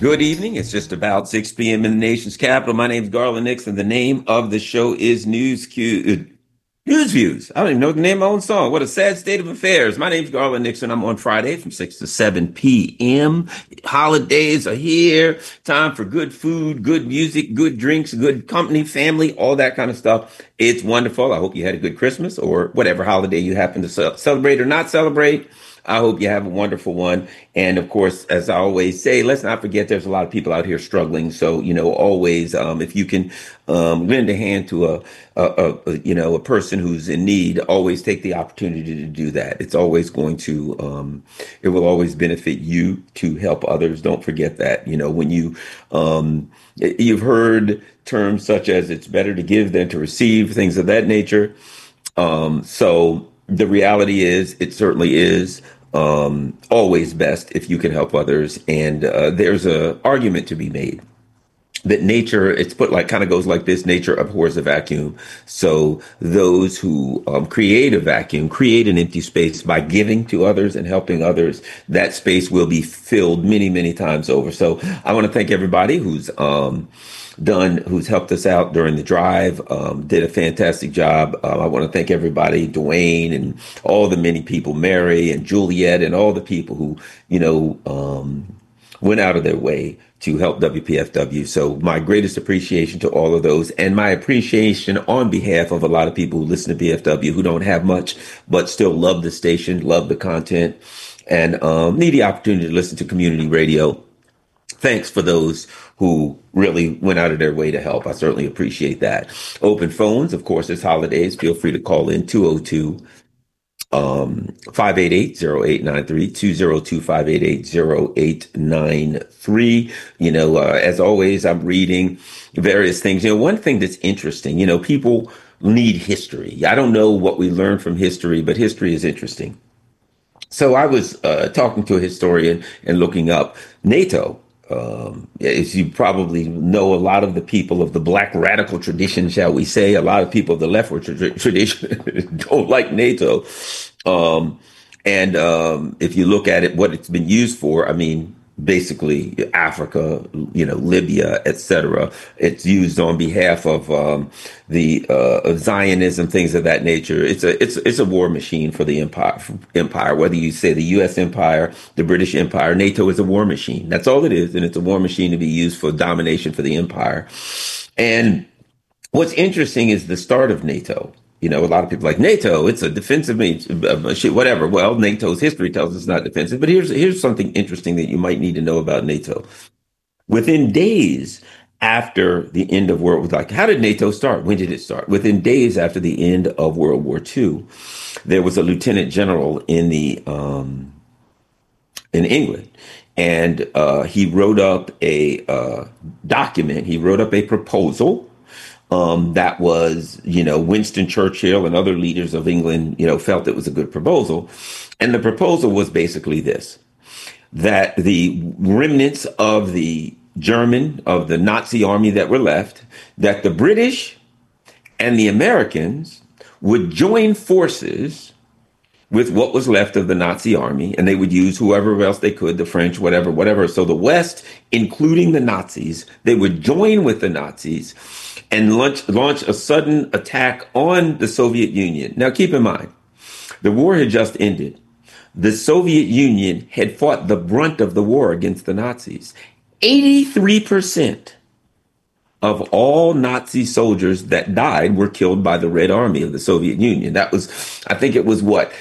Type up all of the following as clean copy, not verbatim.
Good evening. It's just about 6 p.m. in the nation's capital. My name is Garland Nixon. The name of the show is News Views. I don't even know the name of my own song. What a sad state of affairs. My name's Garland Nixon. I'm on Friday from 6 to 7 p.m. Holidays are here. Time for good food, good music, good drinks, good company, family, all that kind of stuff. It's wonderful. I hope you had a good Christmas or whatever holiday you happen to celebrate or not celebrate. I hope you have a wonderful one. And of course, as I always say, let's not forget there's a lot of people out here struggling. So, always, if you can lend a hand to a person who's in need, always take the opportunity to do that. It's always going to, it will always benefit you to help others. Don't forget that, you've heard terms such as it's better to give than to receive, things of that nature. So the reality is, it certainly is always best if you can help others. And there's a argument to be made that nature, it's put like kind of goes like this: nature abhors a vacuum. So those who create a vacuum, create an empty space by giving to others and helping others, that space will be filled many, many times over. So I want to thank everybody who's helped us out during the drive, did a fantastic job. I want to thank everybody, Dwayne and all the many people, Mary and Juliet and all the people who, went out of their way to help WPFW. So my greatest appreciation to all of those, and my appreciation on behalf of a lot of people who listen to BFW who don't have much, but still love the station, love the content, and need the opportunity to listen to community radio. Thanks for those who really went out of their way to help. I certainly appreciate that. Open phones, of course, it's holidays. Feel free to call in 202 588-0893, 202-588-0893. As always, I'm reading various things. One thing that's interesting, people need history. I don't know what we learn from history, but history is interesting. So I was talking to a historian and looking up NATO. As you probably know, a lot of the people of the black radical tradition, shall we say, a lot of people of the leftward tradition don't like NATO. If you look at it, what it's been used for, I mean, basically Africa, Libya, etc. It's used on behalf of of Zionism, things of that nature. It's a war machine for the empire. Whether you say the U.S. empire, the British empire, NATO is a war machine. That's all it is, and it's a war machine to be used for domination for the empire. And what's interesting is the start of NATO. A lot of people are like NATO, it's a defensive whatever. Well, NATO's history tells us it's not defensive, but here's something interesting that you might need to know about NATO. Within days after the end of how did NATO start? When did it start? Within days after the end of World War II, there was a lieutenant general in England, and he wrote up a document. He wrote up a proposal. That was, Winston Churchill and other leaders of England, felt it was a good proposal. And the proposal was basically this: that the remnants of the Nazi army that were left, that the British and the Americans would join forces with what was left of the Nazi army, and they would use whoever else they could, the French, whatever. So the West, including the Nazis, they would join with the Nazis and launch a sudden attack on the Soviet Union. Now, keep in mind, the war had just ended. The Soviet Union had fought the brunt of the war against the Nazis. 83% of all Nazi soldiers that died were killed by the Red Army of the Soviet Union. That was, I think it was 80%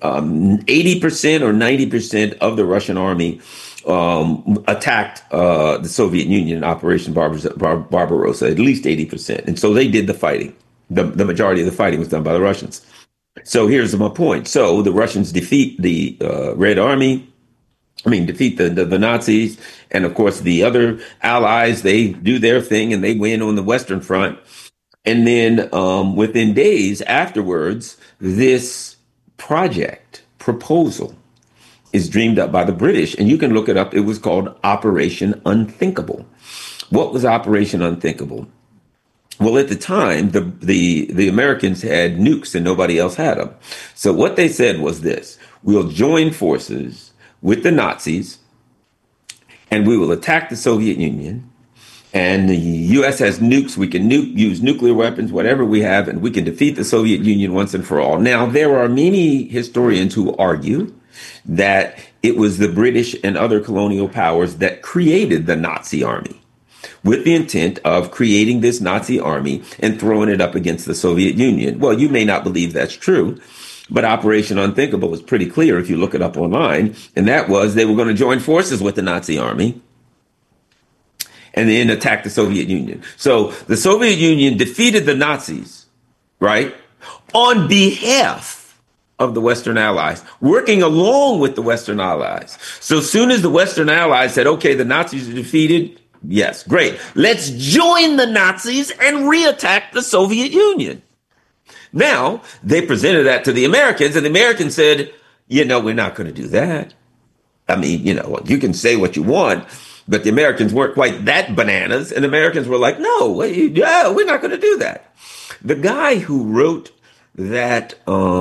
or 90% of the Russian army attacked the Soviet Union in Operation Barbarossa, at least 80%. And so they did the fighting. The majority of the fighting was done by the Russians. So here's my point. So the Russians defeat the Red Army. Defeat the Nazis. And of course, the other allies, they do their thing and they win on the Western Front. And then within days afterwards, this proposal is dreamed up by the British, and you can look it up. It was called Operation Unthinkable. What was Operation Unthinkable? Well, at the time, the Americans had nukes and nobody else had them. So what they said was this: we'll join forces with the Nazis and we will attack the Soviet Union. And the U.S. has nukes. We can use nuclear weapons, whatever we have, and we can defeat the Soviet Union once and for all. Now, there are many historians who argue that it was the British and other colonial powers that created the Nazi army with the intent of creating this Nazi army and throwing it up against the Soviet Union. Well, you may not believe that's true, but Operation Unthinkable was pretty clear if you look it up online. And that was they were going to join forces with the Nazi army and then attack the Soviet Union. So the Soviet Union defeated the Nazis, right, on behalf of the Western Allies, working along with the Western Allies. So as soon as the Western Allies said, okay, the Nazis are defeated, yes, great. Let's join the Nazis and reattack the Soviet Union. Now, they presented that to the Americans, and the Americans said, we're not going to do that. I mean, you can say what you want, but the Americans weren't quite that bananas, and the Americans were like, no, we're not going to do that. The guy who wrote that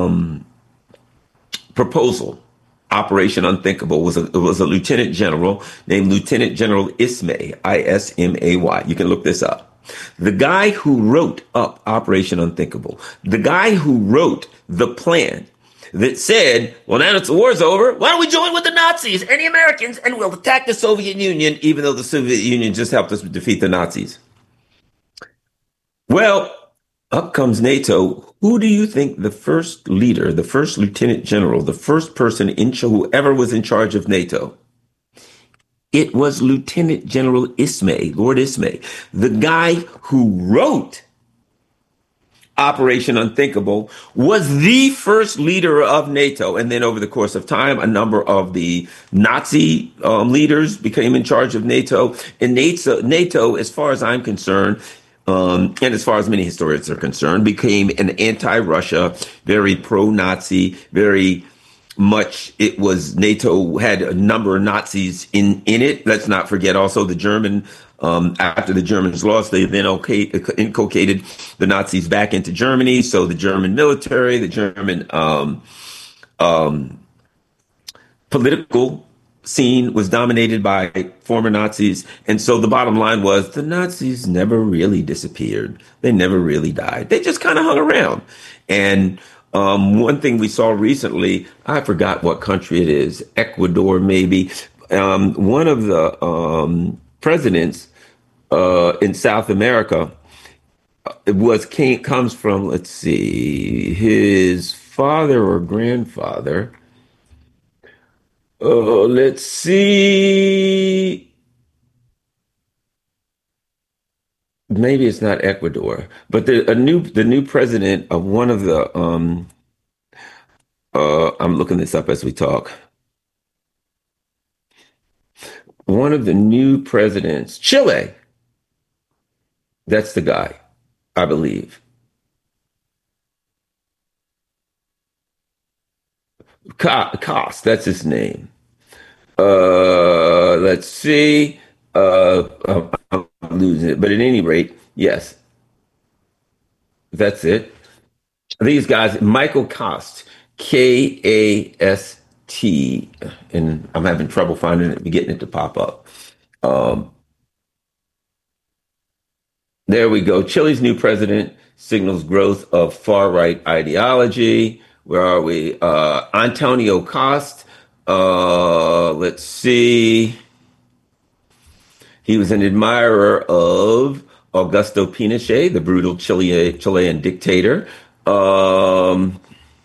proposal, Operation Unthinkable, was a lieutenant general named Lieutenant General Ismay, Ismay. You can look this up. The guy who wrote up Operation Unthinkable, the guy who wrote the plan that said, well, now that the war's over, why don't we join with the Nazis and the Americans and we'll attack the Soviet Union, even though the Soviet Union just helped us defeat the Nazis. Well, up comes NATO. Who do you think the first leader, the first lieutenant general, the first person whoever was in charge of NATO? It was Lieutenant General Ismay, Lord Ismay, the guy who wrote Operation Unthinkable, was the first leader of NATO. And then over the course of time, a number of the Nazi leaders became in charge of NATO. And NATO, as far as I'm concerned, and as far as many historians are concerned, became an anti-Russia, very pro-Nazi, very much. It was NATO had a number of Nazis in it. Let's not forget also the German. After the Germans lost, they then inculcated the Nazis back into Germany. So the German military, the German political scene was dominated by former Nazis. And so the bottom line was the Nazis never really disappeared. They never really died. They just kind of hung around. And one thing we saw recently, I forgot what country it is, Ecuador maybe, one of the presidents in South America comes from, let's see, his father or grandfather. Let's see. Maybe it's not Ecuador, but the new president of one of the I'm looking this up as we talk. One of the new presidents, Chile. That's the guy, I believe. Cost, that's his name. Let's see. I'm losing it, but at any rate, yes, that's it. These guys, Michael Kast, Kast, and I'm having trouble finding it, getting it to pop up. There we go. Chile's new president signals growth of far-right ideology. Where are we? Antonio Costa. Let's see. He was an admirer of Augusto Pinochet, the brutal Chilean dictator. I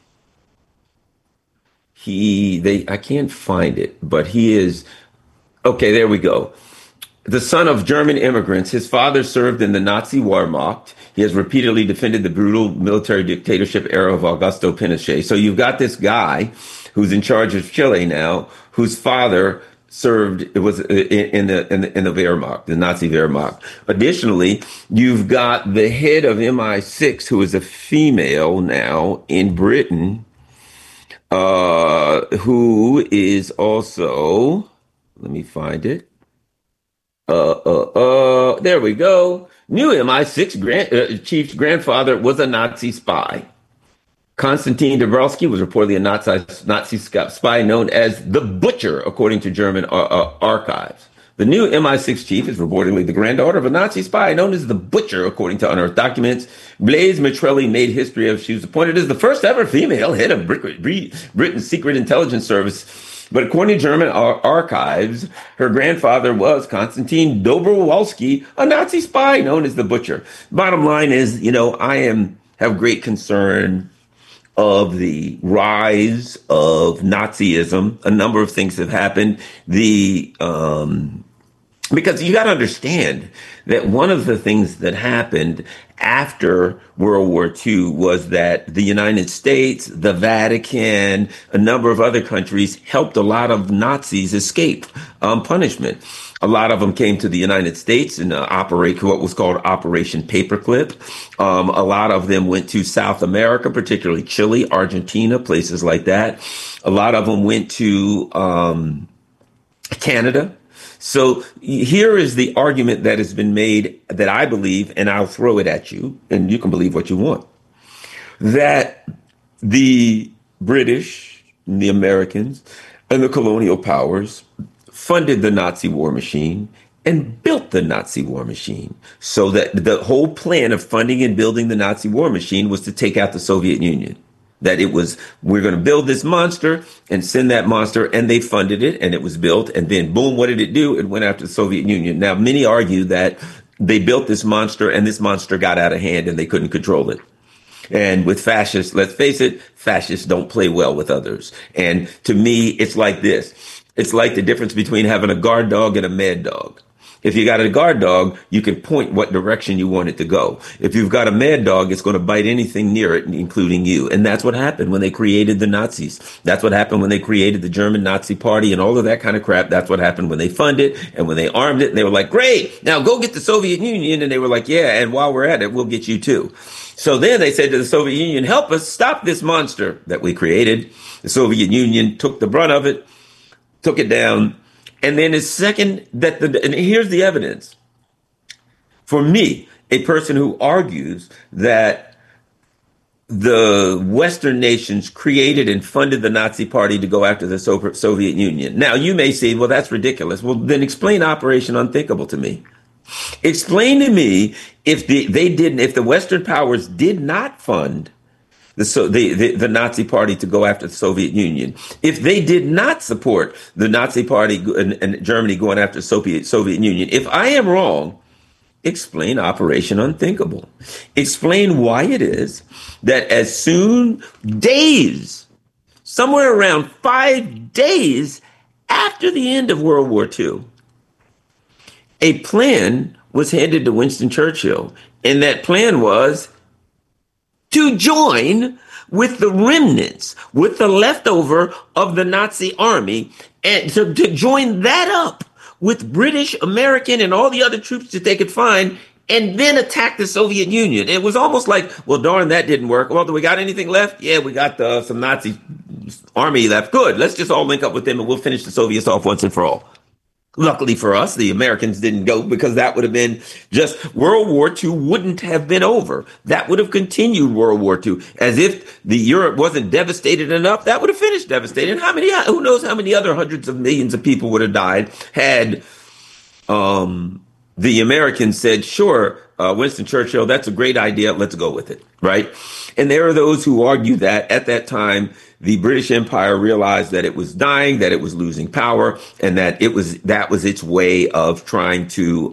can't find it, but he is. Okay, there we go. The son of German immigrants, his father served in the Nazi Wehrmacht. He has repeatedly defended the brutal military dictatorship era of Augusto Pinochet. So you've got this guy who's in charge of Chile now, whose father served, it was in the Wehrmacht, the Nazi Wehrmacht. Additionally, you've got the head of MI6, who is a female now in Britain, who is also, let me find it. There we go. New MI6 chief's grandfather was a Nazi spy. Konstantin Dabrowski was reportedly a Nazi spy known as the Butcher, according to German archives. The new MI6 chief is reportedly the granddaughter of a Nazi spy known as the Butcher, according to unearthed documents. Blaise Mitrelli made history as she was appointed as the first ever female head of Britain's secret intelligence service. But according to German archives, her grandfather was Konstantin Dobrowolski, a Nazi spy known as the Butcher. Bottom line is, have great concern of the rise of Nazism. A number of things have happened. Because you got to understand that one of the things that happened after World War II was that the United States, the Vatican, a number of other countries helped a lot of Nazis escape punishment. A lot of them came to the United States and operate what was called Operation Paperclip. A lot of them went to South America, particularly Chile, Argentina, places like that. A lot of them went to Canada. So here is the argument that has been made that I believe, and I'll throw it at you, and you can believe what you want, that the British, the Americans, and the colonial powers funded the Nazi war machine and built the Nazi war machine. So that the whole plan of funding and building the Nazi war machine was to take out the Soviet Union. That it was, we're going to build this monster and send that monster, and they funded it, and it was built, and then boom, what did it do? It went after the Soviet Union. Now, many argue that they built this monster, and this monster got out of hand, and they couldn't control it. And with fascists, let's face it, fascists don't play well with others. And to me, it's like this. It's like the difference between having a guard dog and a mad dog. If you got a guard dog, you can point what direction you want it to go. If you've got a mad dog, it's going to bite anything near it, including you. And that's what happened when they created the Nazis. That's what happened when they created the German Nazi Party and all of that kind of crap. That's what happened when they funded and when they armed it. And they were like, great, now go get the Soviet Union. And they were like, yeah, and while we're at it, we'll get you too. So then they said to the Soviet Union, help us stop this monster that we created. The Soviet Union took the brunt of it, took it down. And then it's second and here's the evidence. For me, a person who argues that the Western nations created and funded the Nazi Party to go after the Soviet Union. Now, you may say, well, that's ridiculous. Well, then explain Operation Unthinkable to me. Explain to me if the Western powers did not fund the Nazi Party to go after the Soviet Union, if they did not support the Nazi Party and Germany going after the Soviet Union, if I am wrong, explain Operation Unthinkable. Explain why it is that somewhere around 5 days after the end of World War II, a plan was handed to Winston Churchill, and that plan was to join with the remnants, with the leftover of the Nazi army, and to join that up with British, American, and all the other troops that they could find, and then attack the Soviet Union. It was almost like, well, darn, that didn't work. Well, do we got anything left? Yeah, we got some Nazi army left. Good. Let's just all link up with them, and we'll finish the Soviets off once and for all. Luckily for us, the Americans didn't go, because that would have been just World War II wouldn't have been over. That would have continued World War II. As if the Europe wasn't devastated enough, that would have finished devastated. Who knows how many other hundreds of millions of people would have died had the Americans said, sure, Winston Churchill, that's a great idea. Let's go with it. Right. And there are those who argue that at that time, the British Empire realized that it was dying, that it was losing power, and that that was its way of trying to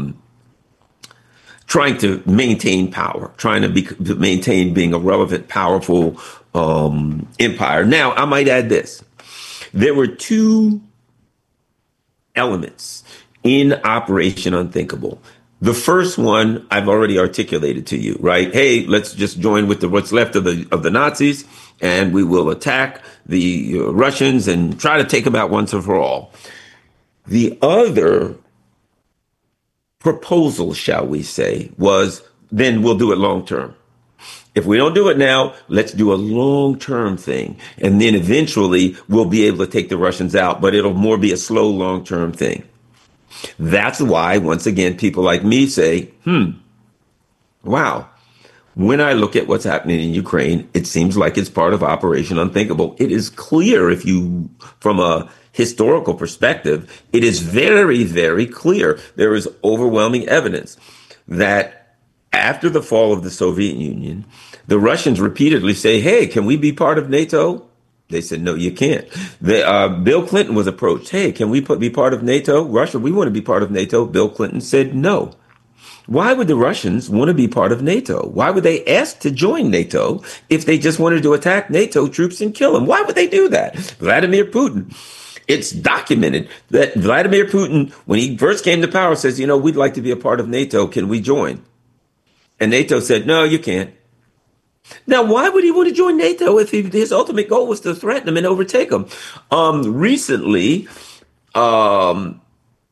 maintain power, maintain being a relevant, powerful empire. Now, I might add this. There were two elements in Operation Unthinkable. The first one I've already articulated to you, right? Hey, let's just join with what's left of the Nazis, and we will attack the Russians and try to take them out once and for all. The other proposal, shall we say, was then we'll do it long term. If we don't do it now, let's do a long-term thing. And then eventually we'll be able to take the Russians out, but it'll more be a slow, long-term thing. That's why, once again, people like me say, wow, when I look at what's happening in Ukraine, it seems like it's part of Operation Unthinkable. It is clear from a historical perspective, it is very, very clear. There is overwhelming evidence that after the fall of the Soviet Union, the Russians repeatedly say, hey, can we be part of NATO? They said, no, you can't. Bill Clinton was approached. Hey, can we be part of NATO? Russia, we want to be part of NATO. Bill Clinton said no. Why would the Russians want to be part of NATO? Why would they ask to join NATO if they just wanted to attack NATO troops and kill them? Why would they do that? Vladimir Putin. It's documented that Vladimir Putin, when he first came to power, says, we'd like to be a part of NATO. Can we join? And NATO said, no, you can't. Now, why would he want to join NATO if his ultimate goal was to threaten him and overtake him? Recently, um,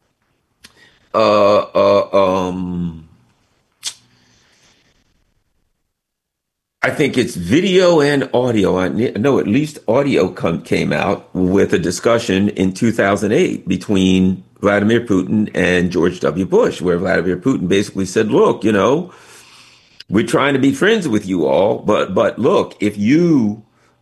uh, uh, um, I think it's video and audio. I know at least audio came out with a discussion in 2008 between Vladimir Putin and George W. Bush, where Vladimir Putin basically said, look, we're trying to be friends with you all, but look, if you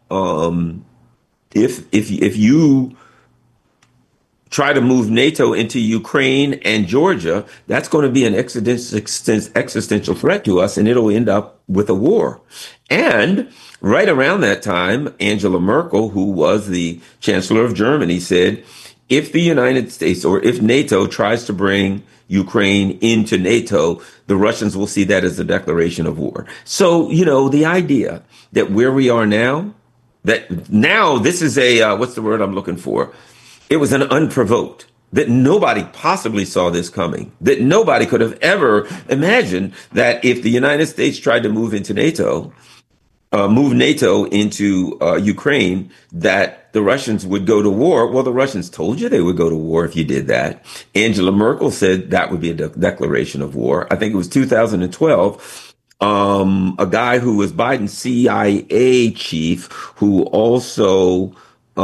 if you try to move NATO into Ukraine and Georgia, that's going to be an existential threat to us, and it'll end up with a war. And right around that time, Angela Merkel, who was the Chancellor of Germany, said, if the United States or if NATO tries to bring Ukraine into NATO, the Russians will see that as a declaration of war. So, the idea that where we are now, that now this is what's the word I'm looking for? It was an unprovoked, that nobody possibly saw this coming, that nobody could have ever imagined that if the United States tried to move NATO into Ukraine, that the Russians would go to war. Well, the Russians told you they would go to war if you did that. Angela Merkel said that would be a declaration of war. I think it was 2012. A guy who was Biden's CIA chief, who also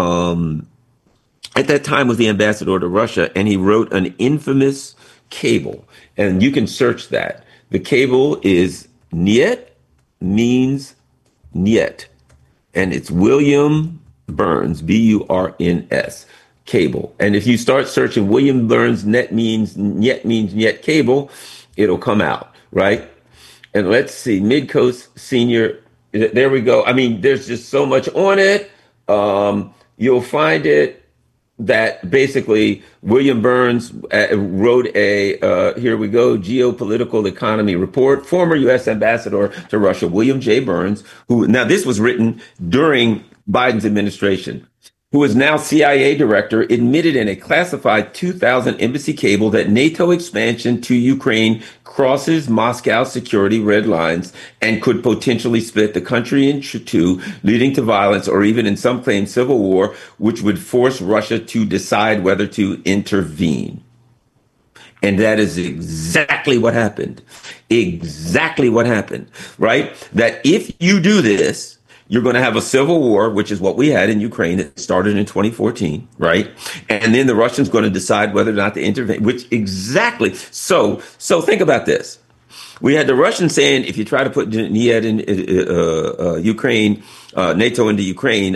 at that time was the ambassador to Russia, and he wrote an infamous cable. And you can search that. The cable is Niet means Niet, and it's William Burns, Burns, cable. And if you start searching William Burns, Niet means Niet cable, it'll come out, right? And let's see, Midcoast Senior, there we go. I mean, there's just so much on it. You'll find it that basically William Burns wrote here we go, Geopolitical Economy Report, former U.S. Ambassador to Russia, William J. Burns, now this was written during Biden's administration, who is now CIA director, admitted in a classified 2000 embassy cable that NATO expansion to Ukraine crosses Moscow's security red lines and could potentially split the country into two, leading to violence or even in some claims civil war, which would force Russia to decide whether to intervene. And that is exactly what happened. Exactly what happened, right? That if you do this, you're going to have a civil war, which is what we had in Ukraine. It started in 2014, right? And then the Russians going to decide whether or not to intervene, which exactly. So think about this. We had the Russians saying, if you try to put Niet in Ukraine, NATO into Ukraine,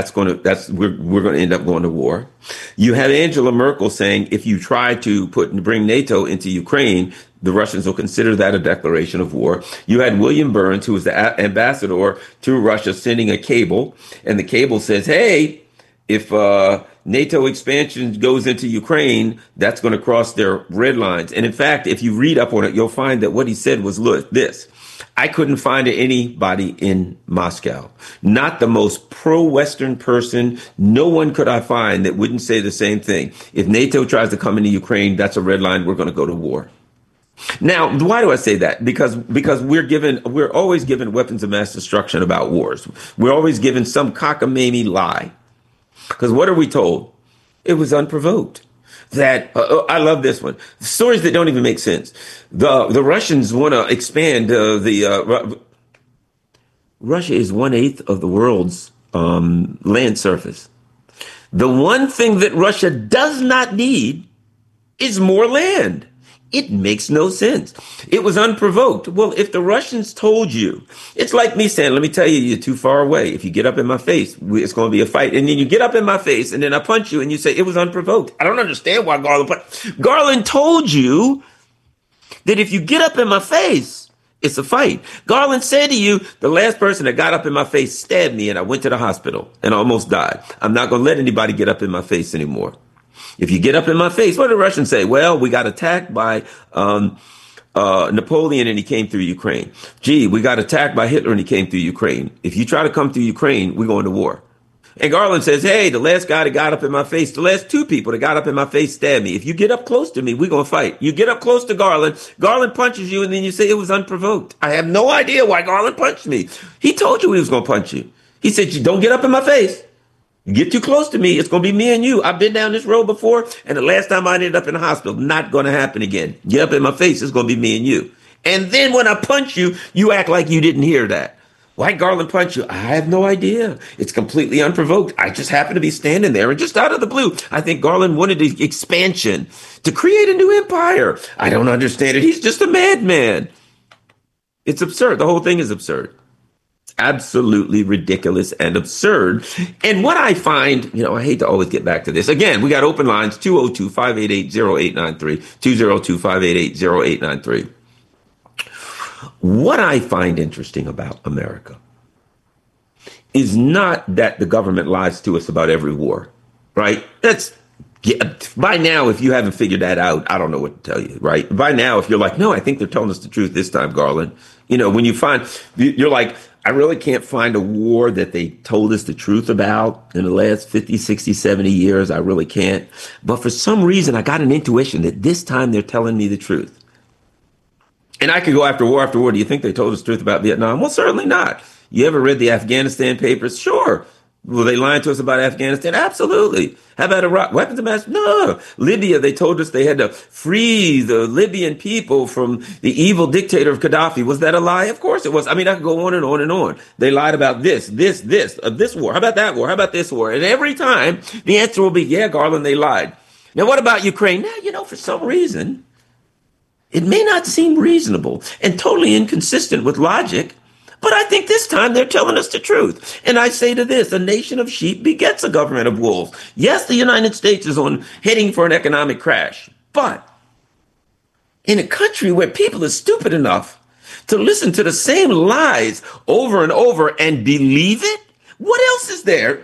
we're going to end up going to war. You have Angela Merkel saying, if you try to bring NATO into Ukraine, the Russians will consider that a declaration of war. You had William Burns, who was the ambassador to Russia, sending a cable, and the cable says, hey, if NATO expansion goes into Ukraine, that's going to cross their red lines. And in fact, if you read up on it, you'll find that what he said was this. I couldn't find anybody in Moscow, not the most pro-Western person. No one could I find that wouldn't say the same thing. If NATO tries to come into Ukraine, that's a red line. We're going to go to war. Now, why do I say that? Because we're always given weapons of mass destruction about wars. We're always given some cockamamie lie. Because what are we told? It was unprovoked. That I love this one. Stories that don't even make sense. The Russians want to expand Russia is 1/8 of the world's land surface. The one thing that Russia does not need is more land. It makes no sense. It was unprovoked. Well, if the Russians told you, it's like me saying, let me tell you, you're too far away. If you get up in my face, it's going to be a fight. And then you get up in my face and then I punch you and you say it was unprovoked. I don't understand why Garland told you that if you get up in my face, it's a fight. Garland said to you, the last person that got up in my face stabbed me and I went to the hospital and almost died. I'm not going to let anybody get up in my face anymore. If you get up in my face, what do the Russians say? Well, we got attacked by Napoleon and he came through Ukraine. Gee, we got attacked by Hitler and he came through Ukraine. If you try to come through Ukraine, we're going to war. And Garland says, hey, the last guy that got up in my face, the last two people that got up in my face stabbed me. If you get up close to me, we're going to fight. You get up close to Garland, Garland punches you, and then you say it was unprovoked. I have no idea why Garland punched me. He told you he was going to punch you. He said, you don't get up in my face. You get too close to me, it's going to be me and you. I've been down this road before, and the last time I ended up in the hospital, not going to happen again. Get up in my face, it's going to be me and you. And then when I punch you, you act like you didn't hear that. Why Garland punch you? I have no idea. It's completely unprovoked. I just happened to be standing there and just out of the blue. I think Garland wanted the expansion to create a new empire. I don't understand it. He's just a madman. It's absurd. The whole thing is absurd. Absolutely ridiculous and absurd. And what I find, I hate to always get back to this. Again, we got open lines, 202-588-0893, 202-588-0893. What I find interesting about America is not that the government lies to us about every war, right? By now, if you haven't figured that out, I don't know what to tell you, right? By now, if you're like, no, I think they're telling us the truth this time, Garland, when you find, you're like, I really can't find a war that they told us the truth about in the last 50, 60, 70 years. I really can't. But for some reason, I got an intuition that this time they're telling me the truth. And I could go after war. Do you think they told us the truth about Vietnam? Well, certainly not. You ever read the Afghanistan papers? Sure. Were they lying to us about Afghanistan? Absolutely. How about Iraq? Weapons of mass? No. Libya, they told us they had to free the Libyan people from the evil dictator of Gaddafi. Was that a lie? Of course it was. I mean, I could go on and on and on. They lied about this war. How about that war? How about this war? And every time the answer will be, yeah, Garland, they lied. Now, what about Ukraine? Now, for some reason, it may not seem reasonable and totally inconsistent with logic, but I think this time they're telling us the truth. And I say to this, a nation of sheep begets a government of wolves. Yes, the United States is heading for an economic crash, but in a country where people are stupid enough to listen to the same lies over and over and believe it, what else is there?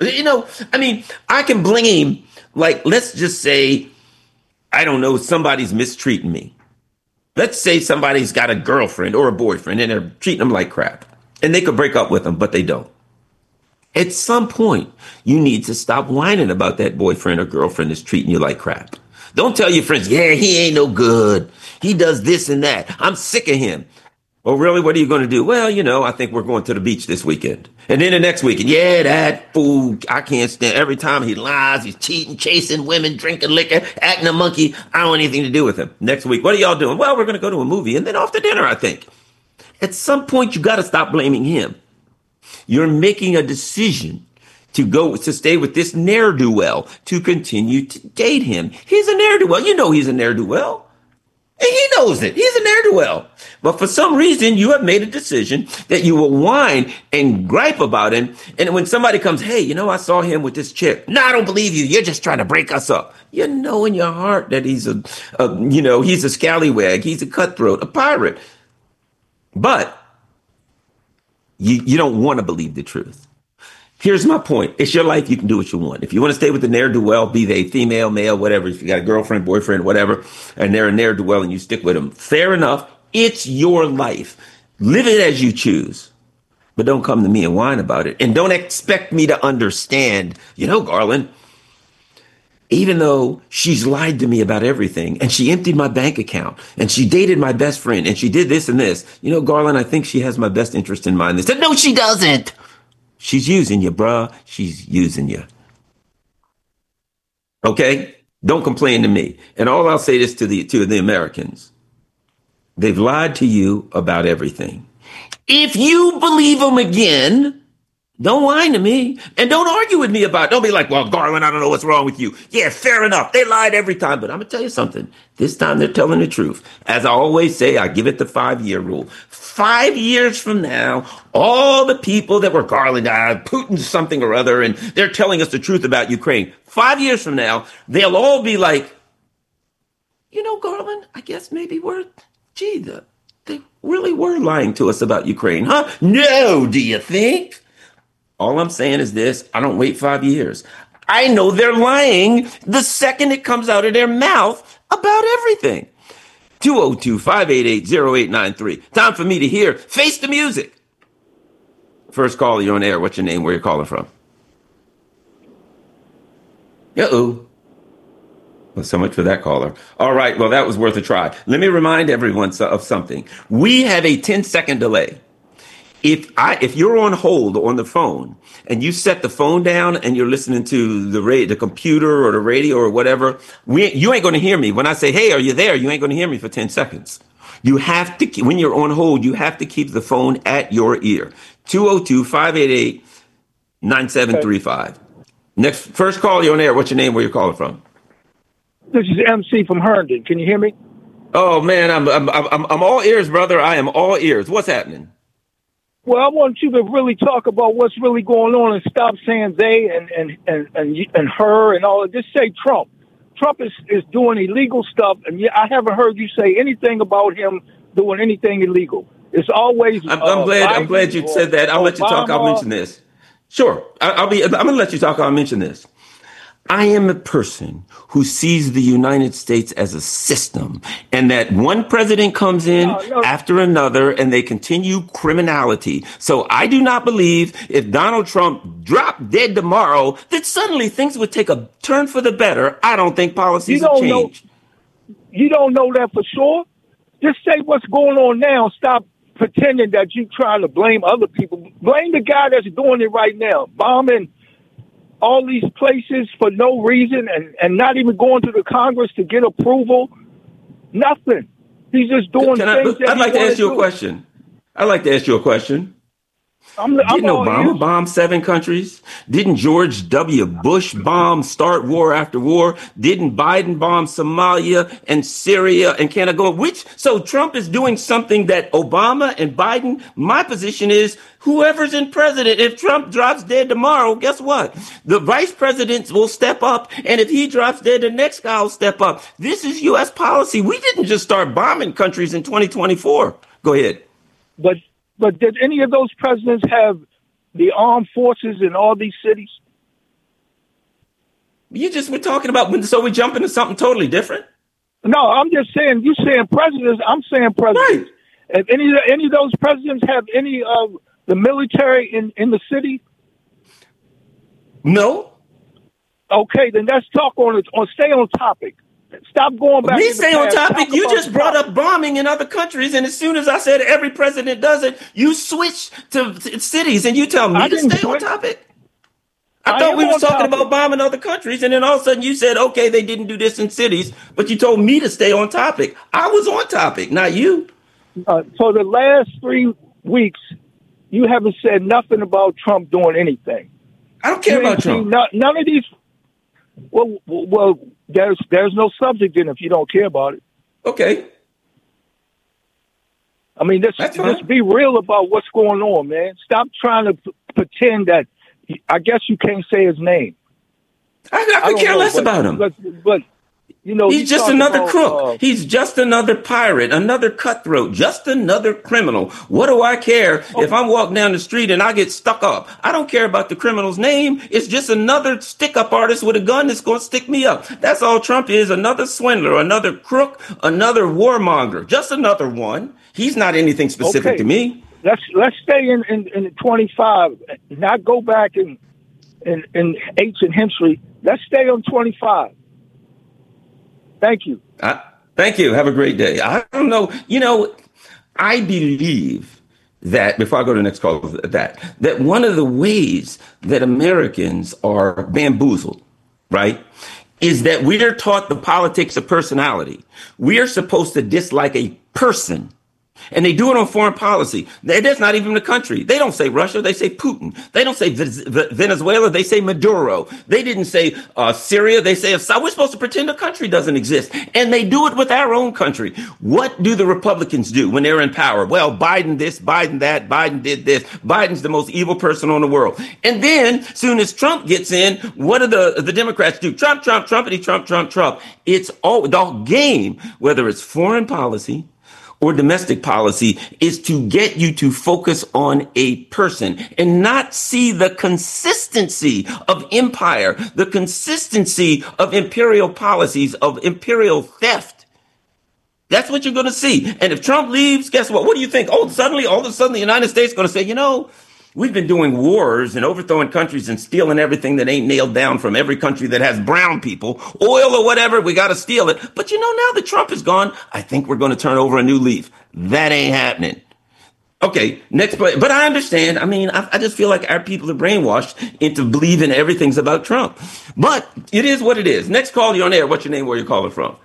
I can blame, let's just say, I don't know, somebody's mistreating me. Let's say somebody's got a girlfriend or a boyfriend and they're treating them like crap. And they could break up with them, but they don't. At some point, you need to stop whining about that boyfriend or girlfriend that's treating you like crap. Don't tell your friends, yeah, he ain't no good. He does this and that. I'm sick of him. Oh, really? What are you going to do? Well, I think we're going to the beach this weekend. And then the next weekend, yeah, that fool, I can't stand. Every time he lies, he's cheating, chasing women, drinking liquor, acting a monkey. I don't want anything to do with him. Next week, what are y'all doing? Well, we're going to go to a movie and then off to dinner, I think. At some point, you got to stop blaming him. You're making a decision to stay with this ne'er-do-well, to continue to date him. He's a ne'er-do-well. He's a ne'er-do-well. And he knows it. He's a ne'er-do-well. But for some reason, you have made a decision that you will whine and gripe about him. And when somebody comes, hey, I saw him with this chick. No, I don't believe you. You're just trying to break us up. You know in your heart that he's he's a scallywag. He's a cutthroat, a pirate. But you don't want to believe the truth. Here's my point. It's your life. You can do what you want. If you want to stay with the ne'er-do-well, be they female, male, whatever. If you got a girlfriend, boyfriend, whatever, and they're a ne'er-do-well and you stick with them, fair enough. It's your life. Live it as you choose. But don't come to me and whine about it. And don't expect me to understand, Garland, even though she's lied to me about everything and she emptied my bank account and she dated my best friend and she did this and this, Garland, I think she has my best interest in mind. They said, no, she doesn't. She's using you, bruh. She's using you. Okay? Don't complain to me. And all I'll say is to the Americans. They've lied to you about everything. If you believe them again, Don't whine to me and don't argue with me about it. Don't be like, well, Garland, I don't know what's wrong with you. Yeah, fair enough. They lied every time. But I'm going to tell you something. This time they're telling the truth. As I always say, I give it the 5-year rule. 5 years from now, all the people that were Garland, Putin's something or other, and they're telling us the truth about Ukraine. 5 years from now, they'll all be like, Garland, I guess maybe they really were lying to us about Ukraine, huh? No, do you think? All I'm saying is this. I don't wait 5 years. I know they're lying the second it comes out of their mouth about everything. 202-588-0893. Time for me to hear Face the Music. First caller, you're on air. What's your name? Where you calling from? Uh-oh. Well, so much for that caller. All right. Well, that was worth a try. Let me remind everyone of something. We have a 10-second delay. If you're on hold on the phone and you set the phone down and you're listening to the computer or the radio or whatever, you ain't going to hear me. When I say, hey, are you there? You ain't going to hear me for 10 seconds. You have to, when you're on hold, you have to keep the phone at your ear. 202-588-9735. Next, first call, you're on air. What's your name? Where you calling from? This is MC from Herndon. Can you hear me? Oh man, I'm all ears, brother. I am all ears. What's happening? Well, I want you to really talk about what's really going on and stop saying they and her and all of this. Just say Trump. Trump is doing illegal stuff, and I haven't heard you say anything about him doing anything illegal. It's always. I'm glad you said that. I'll let you talk. I'll mention this. Sure, I'm going to let you talk. I'll mention this. I am a person who sees the United States as a system, and that one president comes in after another and they continue criminality. So I do not believe if Donald Trump dropped dead tomorrow, that suddenly things would take a turn for the better. I don't think policies will change. You don't know that for sure? Just say what's going on now. Stop pretending that you're trying to blame other people. Blame the guy that's doing it right now, bombing all these places for no reason and not even going to the Congress to get approval. Nothing. He's just doing things. I'd like to ask you a question. Didn't Obama bomb 7 countries? Didn't George W. Bush start war after war? Didn't Biden bomb Somalia and Syria and Canada? So Trump is doing something that Obama and Biden, my position is whoever's in president, if Trump drops dead tomorrow, guess what? The vice president will step up. And if he drops dead, the next guy will step up. This is U.S. policy. We didn't just start bombing countries in 2024. Go ahead. But did any of those presidents have the armed forces in all these cities? You just were talking about, so we jump into something totally different? No, I'm just saying, you saying presidents, I'm saying presidents. Right. If any of those presidents have any of the military in the city? No. Okay, then let's talk stay on topic. Stop going back. We stay on topic. You just brought up bombing in other countries, and as soon as I said every president does it, you switch to cities, and you tell me to stay on topic. I thought we were talking about bombing other countries, and then all of a sudden you said, okay, they didn't do this in cities, but you told me to stay on topic. I was on topic, not you. For the last 3 weeks, you haven't said nothing about Trump doing anything. I don't care about Trump. None of these. Well, there's no subject in if you don't care about it. Okay. I mean, let's be real about what's going on, man. Stop trying to pretend that. I guess you can't say his name. I could care less about him. But he's just another crook. He's just another pirate, another cutthroat, just another criminal. What do I care if I'm walking down the street and I get stuck up? I don't care about the criminal's name. It's just another stick-up artist with a gun that's going to stick me up. That's all Trump is, another swindler, another crook, another warmonger, just another one. He's not anything specific to me. Let's stay in 25, not go back in H and Hinchley. Let's stay on 25. Thank you. Thank you. Have a great day. I don't know. I believe that before I go to the next call, that one of the ways that Americans are bamboozled, right, is that we're taught the politics of personality. We are supposed to dislike a person And they do it on foreign policy. That's not even the country. They don't say Russia. They say Putin. They don't say Venezuela. They say Maduro. They didn't say Syria. They say Assad. We're supposed to pretend a country doesn't exist. And they do it with our own country. What do the Republicans do when they're in power? Well, Biden this, Biden that, Biden did this. Biden's the most evil person on the world. And then, soon as Trump gets in, what do the Democrats do? Trump, Trump, Trumpity, Trump, Trump, Trump. It's all the game, whether it's foreign policy or domestic policy, is to get you to focus on a person and not see the consistency of empire, the consistency of imperial policies, of imperial theft. That's what you're going to see. And if Trump leaves, guess what? What do you think? Oh, suddenly, all of a sudden, the United States is going to say, we've been doing wars and overthrowing countries and stealing everything that ain't nailed down from every country that has brown people, oil or whatever. We got to steal it. But now that Trump is gone, I think we're going to turn over a new leaf. That ain't happening. Okay, next play. But I understand. I mean, I just feel like our people are brainwashed into believing everything's about Trump. But it is what it is. Next call, you're on air. What's your name? Where you calling from?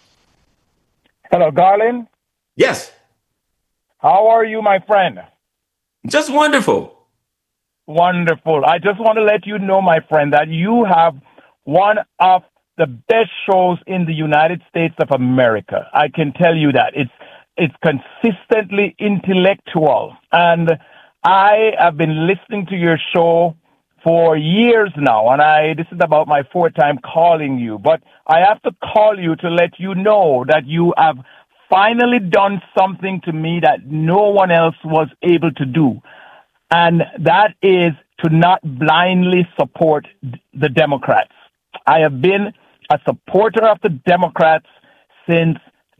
Hello, Garland. Yes. How are you, my friend? Just wonderful. Wonderful. I just want to let you know, my friend, that you have one of the best shows in the United States of America. I can tell you that. It's consistently intellectual. And I have been listening to your show for years now, and this is about my fourth time calling you. But I have to call you to let you know that you have finally done something to me that no one else was able to do. And that is to not blindly support the Democrats. I have been a supporter of the Democrats since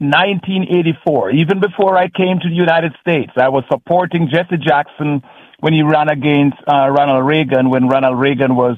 1984. Even before I came to the United States, I was supporting Jesse Jackson when he ran against Ronald Reagan, when Ronald Reagan was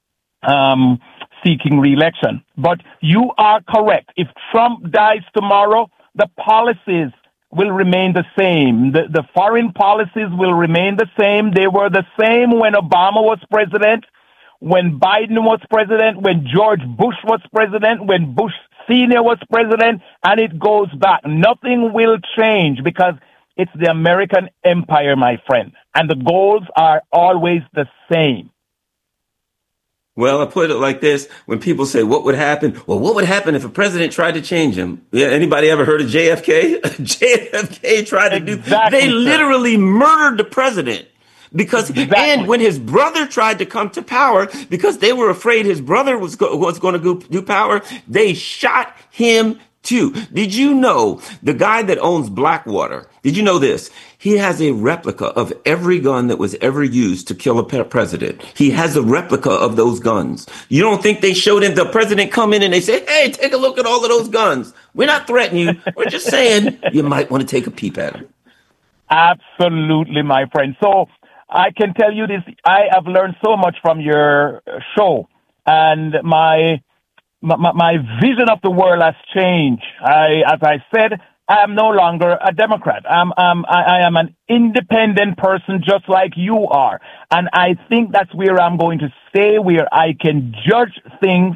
seeking re-election. But you are correct. If Trump dies tomorrow, the policies will remain the same. The foreign policies will remain the same. They were the same when Obama was president, when Biden was president, when George Bush was president, when Bush Sr. was president, and it goes back. Nothing will change because it's the American empire, my friend, and the goals are always the same. Well, I put it like this. When people say, what would happen? Well, what would happen if a president tried to change him? Yeah, anybody ever heard of JFK? JFK tried to do, they literally murdered the president because, and when his brother tried to come to power, because they were afraid his brother was going to do power, they shot him too. Did you know the guy that owns Blackwater? Did you know this? He has a replica of every gun that was ever used to kill a president. He has a replica of those guns. You don't think they showed him the president come in and they say, hey, take a look at all of those guns. We're not threatening you. We're just saying you might want to take a peep at them. Absolutely, my friend. So I can tell you this. I have learned so much from your show, and my vision of the world has changed. As I said, I am no longer a Democrat. I am an independent person just like you are. And I think that's where I'm going to stay, where I can judge things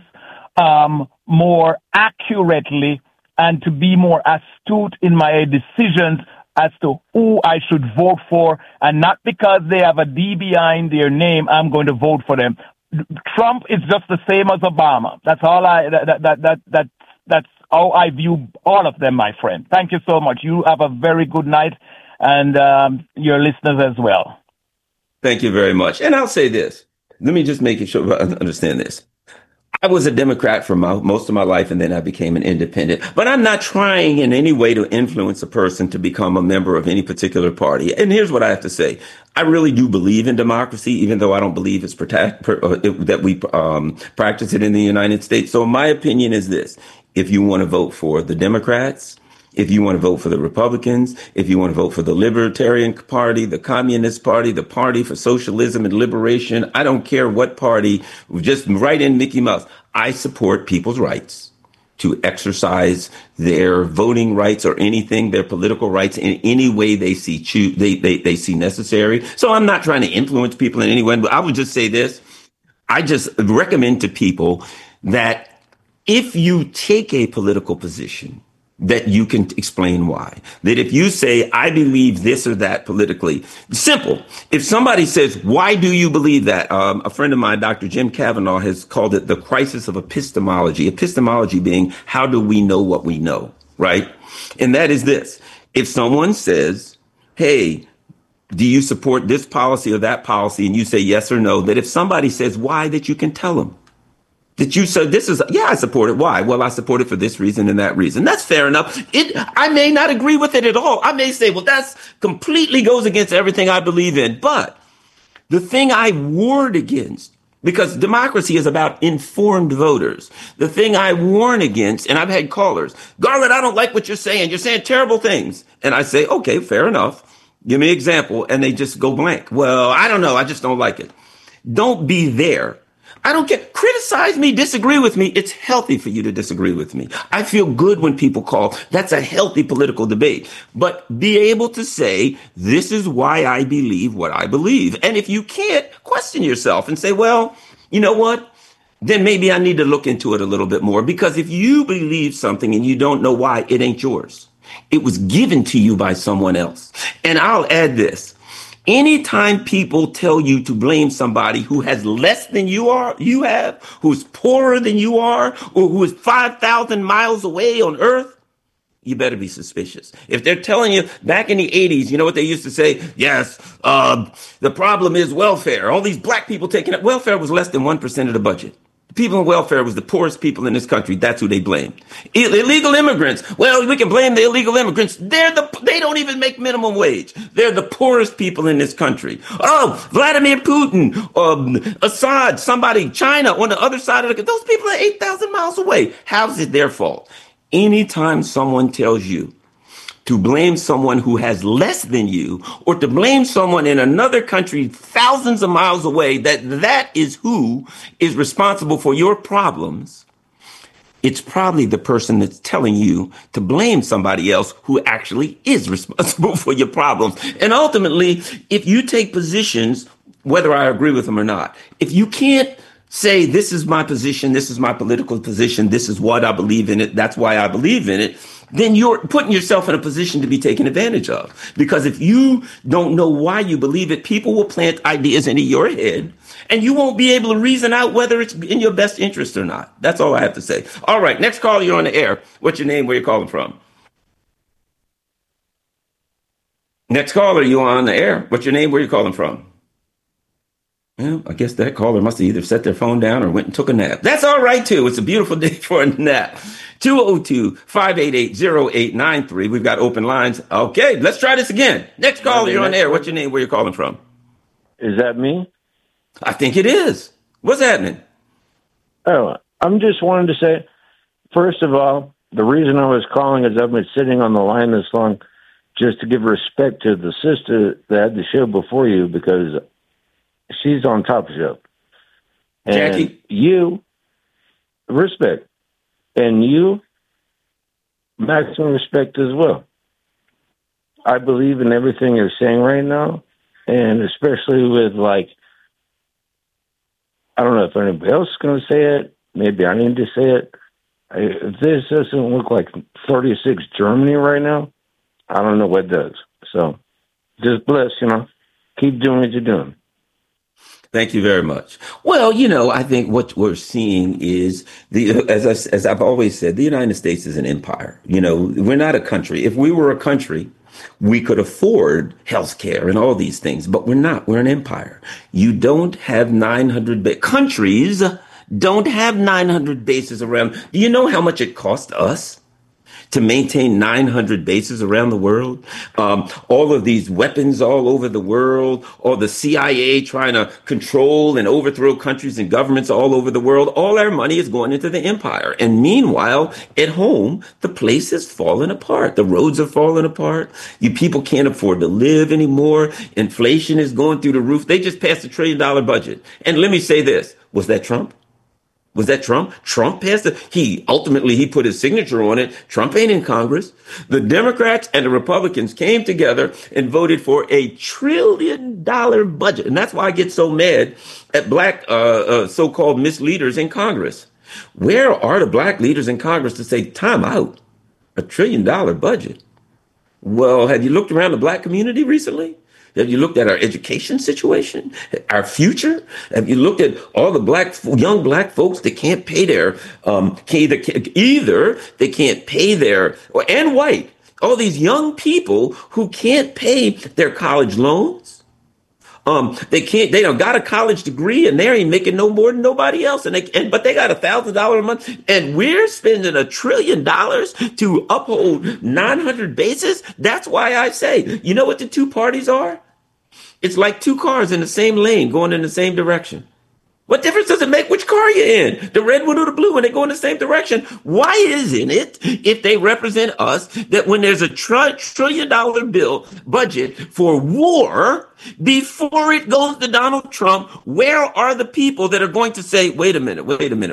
more accurately and to be more astute in my decisions as to who I should vote for. And not because they have a D behind their name, I'm going to vote for them. Trump is just the same as Obama. That's all that's how I view all of them, my friend. Thank you so much. You have a very good night, and your listeners as well. Thank you very much. And I'll say this. Let me just make sure I understand this. I was a Democrat for most of my life, and then I became an independent. But I'm not trying in any way to influence a person to become a member of any particular party. And here's what I have to say. I really do believe in democracy, even though I don't believe it's that we practice it in the United States. So my opinion is this. If you want to vote for the Democrats, if you want to vote for the Republicans, if you want to vote for the Libertarian Party, the Communist Party, the Party for Socialism and Liberation, I don't care what party, just write in Mickey Mouse. I support people's rights to exercise their voting rights or anything, their political rights in any way they see they see necessary. So I'm not trying to influence people in any way, but I would just say this. I just recommend to people that if you take a political position, that you can explain why. That if you say, I believe this or that politically, simple. If somebody says, why do you believe that? A friend of mine, Dr. Jim Kavanaugh, has called it the crisis of epistemology. Epistemology being, how do we know what we know, right? And that is this. If someone says, hey, do you support this policy or that policy? And you say yes or no, that if somebody says why, that you can tell them. That you said this is, yeah, I support it. Why? Well, I support it for this reason and that reason. That's fair enough. I may not agree with it at all. I may say, well, that's completely goes against everything I believe in. But the thing I warned against, because democracy is about informed voters, the thing I warn against, and I've had callers, Garland, I don't like what you're saying. You're saying terrible things. And I say, okay, fair enough. Give me an example. And they just go blank. Well, I don't know. I just don't like it. Don't be there. I don't care. Criticize me, disagree with me. It's healthy for you to disagree with me. I feel good when people call. That's a healthy political debate. But be able to say, this is why I believe what I believe. And if you can't, question yourself and say, well, you know what? Then maybe I need to look into it a little bit more. Because if you believe something and you don't know why, it ain't yours. It was given to you by someone else. And I'll add this. Anytime people tell you to blame somebody who has less than you have, who's poorer than you are, or who is 5,000 miles away on earth, you better be suspicious. If they're telling you back in the 80s, you know what they used to say? Yes, the problem is welfare. All these black people taking it. Welfare was less than 1% of the budget. People in welfare was the poorest people in this country. That's who they blamed. Illegal immigrants. Well, we can blame the illegal immigrants. They don't even make minimum wage. They're the poorest people in this country. Oh, Vladimir Putin, Assad, somebody, China on the other side of those people are 8,000 miles away. How's it their fault? Anytime someone tells you to blame someone who has less than you, or to blame someone in another country thousands of miles away, that is who is responsible for your problems, it's probably the person that's telling you to blame somebody else who actually is responsible for your problems. And ultimately, if you take positions, whether I agree with them or not, if you can't say, this is my position, this is my political position, this is what I believe in it, that's why I believe in it, then you're putting yourself in a position to be taken advantage of. Because if you don't know why you believe it, people will plant ideas into your head and you won't be able to reason out whether it's in your best interest or not. That's all I have to say. All right, next caller, you're on the air. What's your name? Where you calling from? Next caller, you're on the air. What's your name? Where you calling from? Well, I guess that caller must have either set their phone down or went and took a nap. That's all right, too. It's a beautiful day for a nap. 202-588-0893. We've got open lines. Okay, let's try this again. Next caller, you're on air. What's your name? Where you calling from? Is that me? I think it is. What's happening? Oh, I'm just wanting to say, first of all, the reason I was calling is I've been sitting on the line this long just to give respect to the sister that had the show before you, because she's on top of the show. And Jackie? You, respect. And you, maximum respect as well. I believe in everything you're saying right now, and especially with, like, I don't know if anybody else is going to say it. Maybe I need to say it. If this doesn't look like 36 Germany right now, I don't know what does. So just bless, keep doing what you're doing. Thank you very much. Well, I think what we're seeing is as I've always said, the United States is an empire. We're not a country. If we were a country, we could afford health care and all these things, but we're not. We're an empire. You don't have 900 countries don't have 900 bases around. Do you know how much it cost us to maintain 900 bases around the world? All of these weapons all over the world, or the CIA trying to control and overthrow countries and governments all over the world. All our money is going into the empire. And meanwhile, at home, the place is falling apart. The roads are falling apart. You people can't afford to live anymore. Inflation is going through the roof. They just passed $1 trillion budget. And let me say this. Was that Trump? Was that Trump? Trump passed it. He put his signature on it. Trump ain't in Congress. The Democrats and the Republicans came together and voted for $1 trillion budget. And that's why I get so mad at black so-called misleaders in Congress. Where are the black leaders in Congress to say, time out? $1 trillion budget. Well, have you looked around the black community recently? Have you looked at our education situation, our future? Have you looked at all the young black folks that can't pay their, either they can't pay their, and white, all these young people who can't pay their college loans. They don't got a college degree and they ain't making no more than nobody else. But they got $1,000 a month and we're spending $1 trillion to uphold 900 bases. That's why I say, you know what the two parties are? It's like two cars in the same lane going in the same direction. What difference does it make which car you're in? The red one or the blue one? They go in the same direction. Why isn't it, if they represent us, that when there's a $1 trillion budget for war, before it goes to Donald Trump, where are the people that are going to say, wait a minute.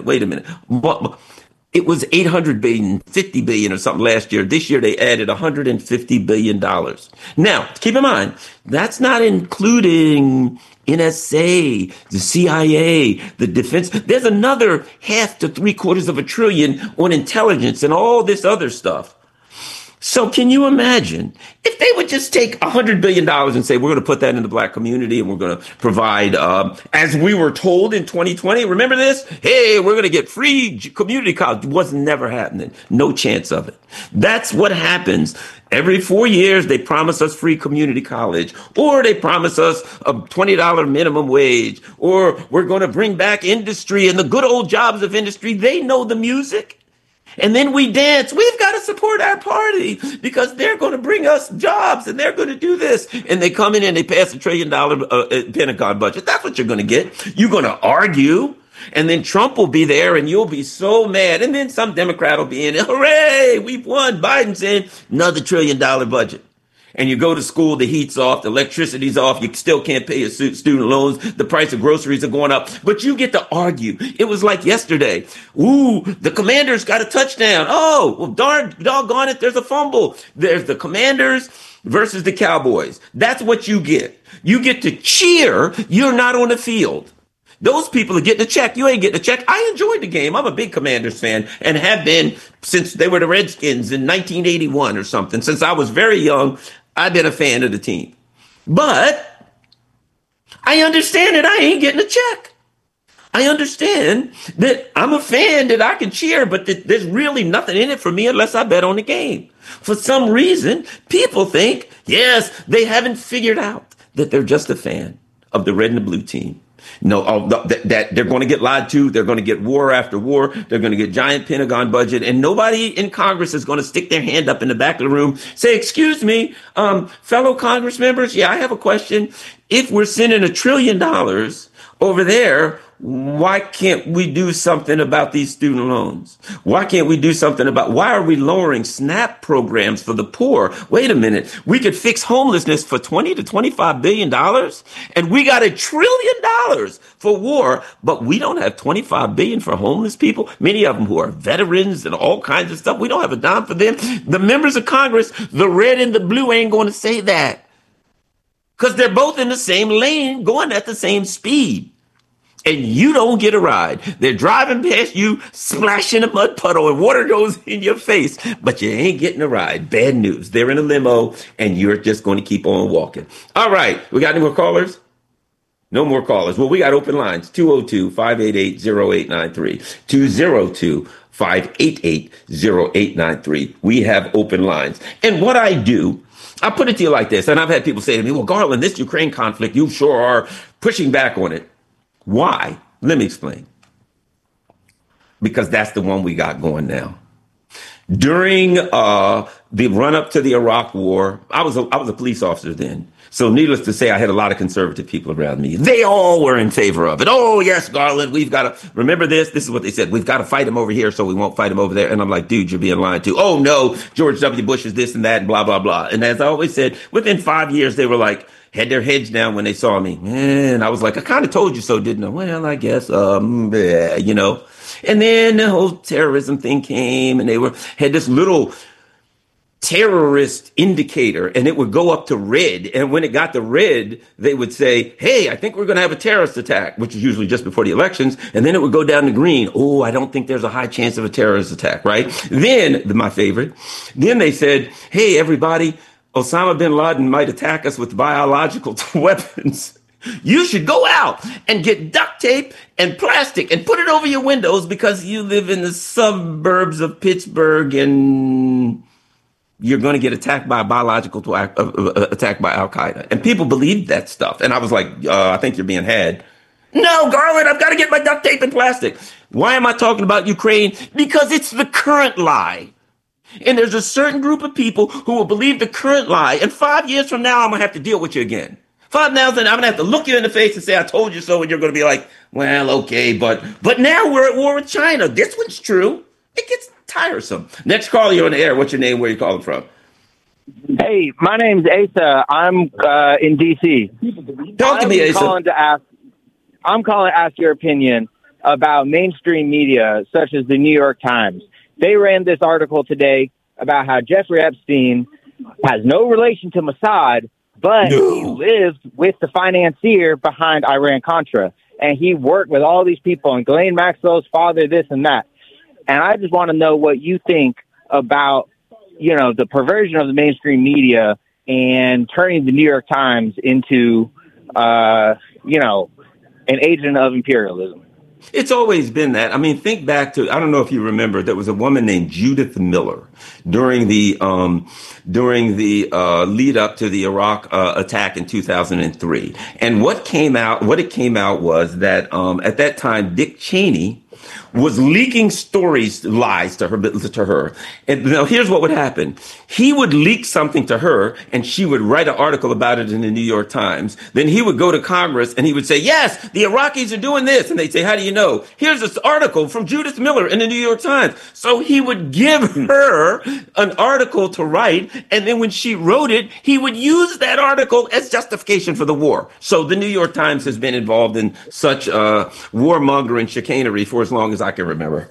It was 800 billion, 50 billion or something last year. This year they added $150 billion. Now, keep in mind, that's not including NSA, the CIA, the defense. There's another half to 3/4 trillion on intelligence and all this other stuff. So can you imagine if they would just take $100 billion and say, we're going to put that in the black community and we're going to provide, as we were told in 2020, remember this? Hey, we're going to get free community college. It was never happening. No chance of it. That's what happens. Every 4 years, they promise us free community college, or they promise us a $20 minimum wage, or we're going to bring back industry and the good old jobs of industry. They know the music. And then we dance. We've got to support our party because they're going to bring us jobs and they're going to do this. And they come in and they pass $1 trillion Pentagon budget. That's what you're going to get. You're going to argue. And then Trump will be there and you'll be so mad. And then some Democrat will be in it. Hooray, we've won. Biden's in another $1 trillion budget. And you go to school, the heat's off, the electricity's off, you still can't pay your student loans, the price of groceries are going up, but you get to argue. It was like yesterday. Ooh, the Commanders got a touchdown. Oh, well, doggone it, there's a fumble. There's the Commanders versus the Cowboys. That's what you get. You get to cheer, you're not on the field. Those people are getting a check. You ain't getting a check. I enjoyed the game. I'm a big Commanders fan and have been since they were the Redskins in 1981 or something. Since I was very young, I've been a fan of the team. But I understand that I ain't getting a check. I understand that I'm a fan, that I can cheer, but that there's really nothing in it for me unless I bet on the game. For some reason, people think, yes, they haven't figured out that they're just a fan of the red and the blue team. No, that they're going to get lied to. They're going to get war after war. They're going to get giant Pentagon budget. And nobody in Congress is going to stick their hand up in the back of the room, say, excuse me, fellow Congress members. Yeah, I have a question. If we're sending $1 trillion over there, why can't we do something about these student loans? Why can't we do something about, why are we lowering SNAP programs for the poor? Wait a minute. We could fix homelessness for $20 to $25 billion and we got $1 trillion for war, but we don't have $25 billion for homeless people. Many of them who are veterans and all kinds of stuff. We don't have a dime for them. The members of Congress, the red and the blue, ain't going to say that because they're both in the same lane going at the same speed. And you don't get a ride. They're driving past you, splashing a mud puddle, and water goes in your face, but you ain't getting a ride. Bad news. They're in a limo, and you're just going to keep on walking. All right. We got any more callers? No more callers. Well, we got open lines. 202-588-0893. 202-588-0893. We have open lines. And what I do, I'll put it to you like this, and I've had people say to me, well, Garland, this Ukraine conflict, you sure are pushing back on it. Why? Let me explain. Because that's the one we got going now. During the run up to the Iraq War, I was a police officer then. So needless to say, I had a lot of conservative people around me. They all were in favor of it. Oh, yes, Garland, we've got to remember this. This is what they said. We've got to fight him over here so we won't fight him over there. And I'm like, dude, you're being lied to. Oh, no, George W. Bush is this and that and blah, blah, blah. And as I always said, within 5 years, they were like, had their heads down when they saw me. Man, I was like, I kind of told you so, didn't I? Well, I guess, yeah, you know. And then the whole terrorism thing came and they had this little terrorist indicator, and it would go up to red. And when it got to red, they would say, hey, I think we're going to have a terrorist attack, which is usually just before the elections. And then it would go down to green. Oh, I don't think there's a high chance of a terrorist attack, right? Then, my favorite, then they said, hey, everybody, Osama bin Laden might attack us with biological weapons. You should go out and get duct tape and plastic and put it over your windows because you live in the suburbs of Pittsburgh and you're going to get attacked by a biological attack by Al Qaeda. And people believed that stuff. And I was like, I think you're being had. No, Garland, I've got to get my duct tape and plastic. Why am I talking about Ukraine? Because it's the current lie. And there's a certain group of people who will believe the current lie. And 5 years from now, I'm going to have to deal with you again. 5 years, I'm going to have to look you in the face and say, I told you so. And you're going to be like, well, okay, but now we're at war with China. This one's true. It gets tiresome. Next caller, you're on the air. What's your name? Where are you calling from? Hey, my name's Asa. I'm in D.C. Talk to me, Asa. I'm calling to ask your opinion about mainstream media, such as the New York Times. They ran this article today about how Jeffrey Epstein has no relation to Mossad, but he lived with the financier behind Iran-Contra. And he worked with all these people, and Ghislaine Maxwell's father, this and that. And I just want to know what you think about, the perversion of the mainstream media and turning the New York Times into, an agent of imperialism. It's always been that. I mean, think back to, I don't know if you remember, there was a woman named Judith Miller during the lead up to the Iraq attack in 2003. And what it came out was that at that time, Dick Cheney was leaking lies to her. And now here's what would happen. He would leak something to her and she would write an article about it in the New York Times. Then he would go to Congress and he would say, yes, the Iraqis are doing this. And they'd say, how do you know? Here's this article from Judith Miller in the New York Times. So he would give her an article to write. And then when she wrote it, he would use that article as justification for the war. So the New York Times has been involved in such warmongering and chicanery for as long as I can remember.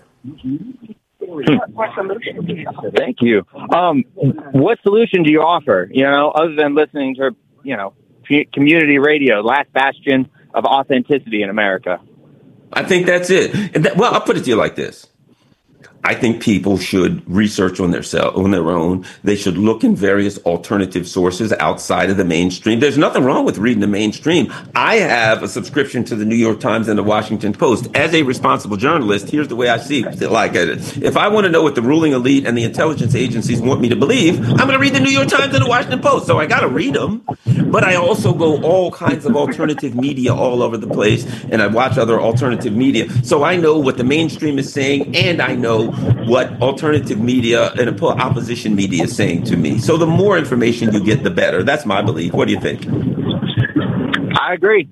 Thank you. What solution do you offer, other than listening to, community radio, last bastion of authenticity in America? I think that's it. Well, I'll put it to you like this. I think people should research on their own. They should look in various alternative sources outside of the mainstream. There's nothing wrong with reading the mainstream. I have a subscription to the New York Times and the Washington Post. As a responsible journalist, here's the way I see it. If I want to know what the ruling elite and the intelligence agencies want me to believe, I'm going to read the New York Times and the Washington Post. So I got to read them. But I also go all kinds of alternative media all over the place, and I watch other alternative media. So I know what the mainstream is saying, and I know what alternative media and opposition media is saying to me. So the more information you get, the better. That's my belief. What do you think? I agree.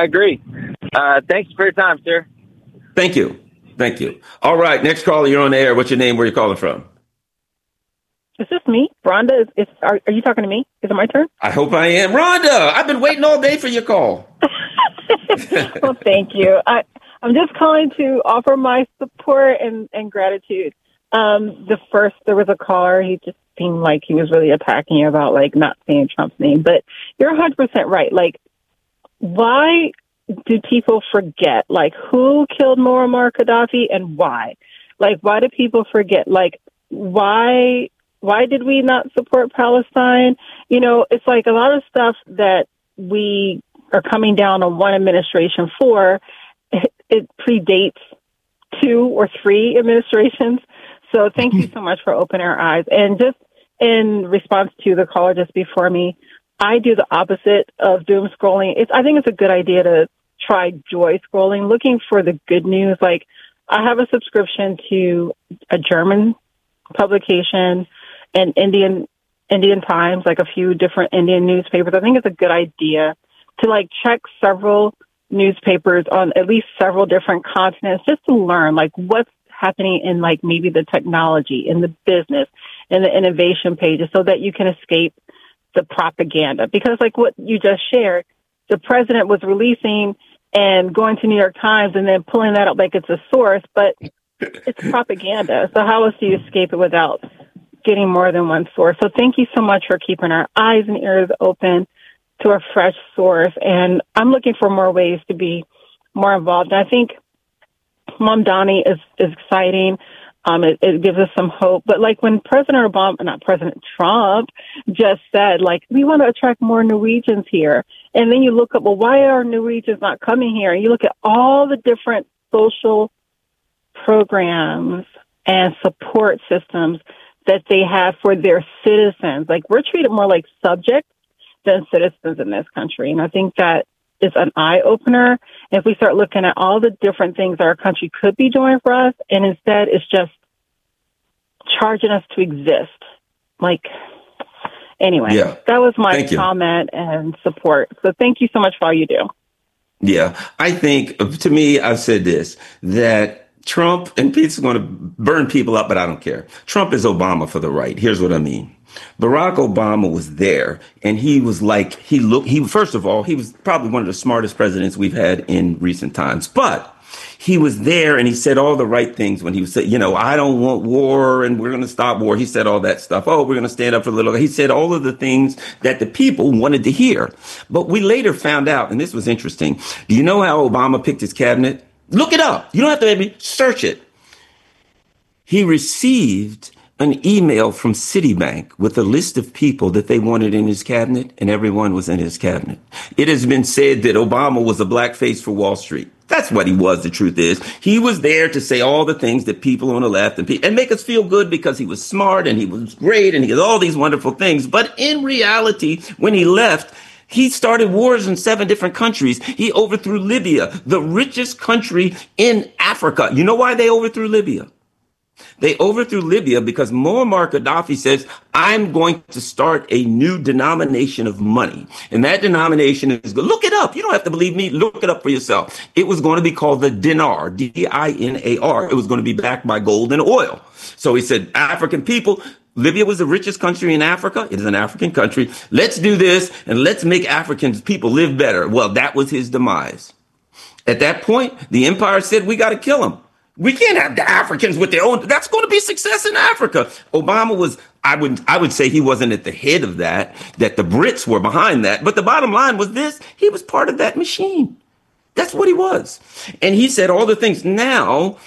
Thanks for your time, sir. Thank you. All right. Next caller, you're on the air. What's your name? Where are you calling from? Is this me? Rhonda, are you talking to me? Is it my turn? I hope I am. Rhonda, I've been waiting all day for your call. Well, thank you. I'm just calling to offer my support and gratitude. There was a caller, he just seemed like he was really attacking you about, not saying Trump's name. But you're 100% right. Why do people forget? Who killed Muammar Gaddafi and why? Why do people forget? Why did we not support Palestine? It's a lot of stuff that we are coming down on one administration for. It predates 2 or 3 administrations. So thank you so much for opening our eyes. And just in response to the caller just before me, I do the opposite of doom scrolling. I think it's a good idea to try joy scrolling, looking for the good news. I have a subscription to a German publication and Indian Times, a few different Indian newspapers. I think it's a good idea to check several newspapers on at least several different continents just to learn what's happening in maybe the technology, in the business, in the innovation pages, so that you can escape the propaganda. Because what you just shared, the president was releasing and going to New York Times and then pulling that up like it's a source, but it's propaganda. So how else do you escape it without getting more than one source. So thank you so much for keeping our eyes and ears open to a fresh source. And I'm looking for more ways to be more involved. And I think Mom Donnie is exciting. It gives us some hope. But like when President Trump just said, like, we want to attract more Norwegians here. And then you look up, well, why are Norwegians not coming here? And you look at all the different social programs and support systems that they have for their citizens. Like, we're treated more like subjects than citizens in this country. And I think that is an eye-opener if we start looking at all the different things our country could be doing for us, and instead it's just charging us to exist. Like, anyway, that was my comment and support. So thank you so much for all you do. Yeah, I think, to me, I've said this, that Trump, and Pete's going to burn people up, but I don't care. Trump is Obama for the right. Here's what I mean. Barack Obama was there, and he was like, first of all, he was probably one of the smartest presidents we've had in recent times, but he was there and he said all the right things when he was saying, I don't want war and we're going to stop war. He said all that stuff. Oh, we're going to stand up for the little. He said all of the things that the people wanted to hear. But we later found out, and this was interesting. Do you know how Obama picked his cabinet? Look it up. You don't have to maybe search it. He received an email from Citibank with a list of people that they wanted in his cabinet, and everyone was in his cabinet. It has been said that Obama was a blackface for Wall Street. That's what he was. The truth is, he was there to say all the things that people on the left and make us feel good because he was smart and he was great and he did all these wonderful things. But in reality, when he left, he started wars in 7 different countries. He overthrew Libya, the richest country in Africa. You know why they overthrew Libya? They overthrew Libya because Muammar Gaddafi says, I'm going to start a new denomination of money. And that denomination is good. Look it up. You don't have to believe me. Look it up for yourself. It was going to be called the dinar, D-I-N-A-R. It was going to be backed by gold and oil. So he said, African people, Libya was the richest country in Africa. It is an African country. Let's do this and let's make African people live better. Well, that was his demise. At that point, the empire said, we got to kill him. We can't have the Africans with their own. That's going to be success in Africa. Obama was, I would say he wasn't at the head of that the Brits were behind that. But the bottom line was this, he was part of that machine. That's what he was. And he said all the things. Now,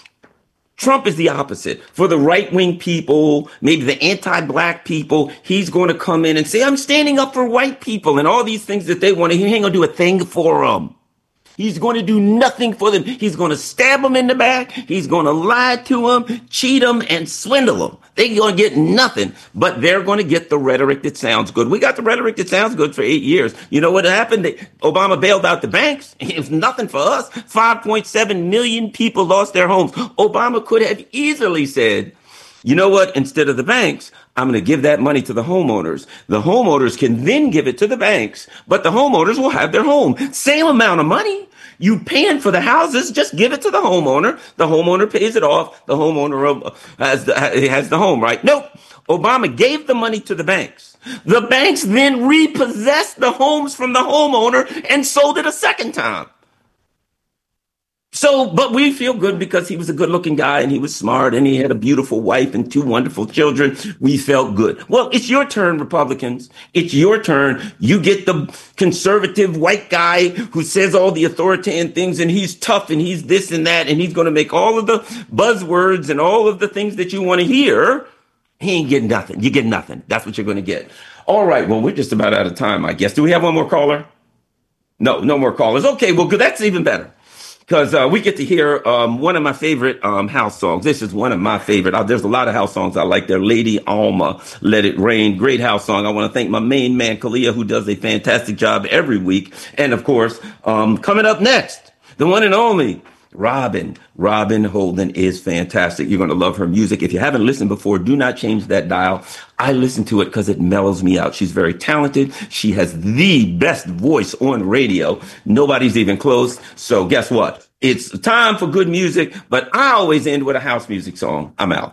Trump is the opposite. For the right-wing people, maybe the anti-black people, he's going to come in and say, I'm standing up for white people and all these things that they want to hear. He ain't going to do a thing for them. He's going to do nothing for them. He's going to stab them in the back. He's going to lie to them, cheat them, and swindle them. They're going to get nothing, but they're going to get the rhetoric that sounds good. We got the rhetoric that sounds good for 8 years. You know what happened? Obama bailed out the banks. It was nothing for us. 5.7 million people lost their homes. Obama could have easily said, you know what? Instead of the banks, I'm going to give that money to the homeowners. The homeowners can then give it to the banks, but the homeowners will have their home. Same amount of money. You paying for the houses, just give it to the homeowner. The homeowner pays it off. The homeowner has the home, right? Nope. Obama gave the money to the banks. The banks then repossessed the homes from the homeowner and sold it a second time. So, but we feel good because he was a good looking guy and he was smart and he had a beautiful wife and 2 wonderful children. We felt good. Well, it's your turn, Republicans. It's your turn. You get the conservative white guy who says all the authoritarian things and he's tough and he's this and that and he's going to make all of the buzzwords and all of the things that you want to hear. He ain't getting nothing. You get nothing. That's what you're going to get. All right. Well, we're just about out of time, I guess. Do we have one more caller? No more callers. Okay. Well, good. That's even better. Because we get to hear one of my favorite house songs. This is one of my favorite. There's a lot of house songs I like. They're Lady Alma, Let It Rain. Great house song. I want to thank my main man, Kalia, who does a fantastic job every week. And, of course, coming up next, the one and only Robin. Robin Holden is fantastic. You're going to love her music. If you haven't listened before, do not change that dial. I listen to it because it mellows me out. She's very talented. She has the best voice on radio. Nobody's even close. So guess what? It's time for good music, but I always end with a house music song. I'm out.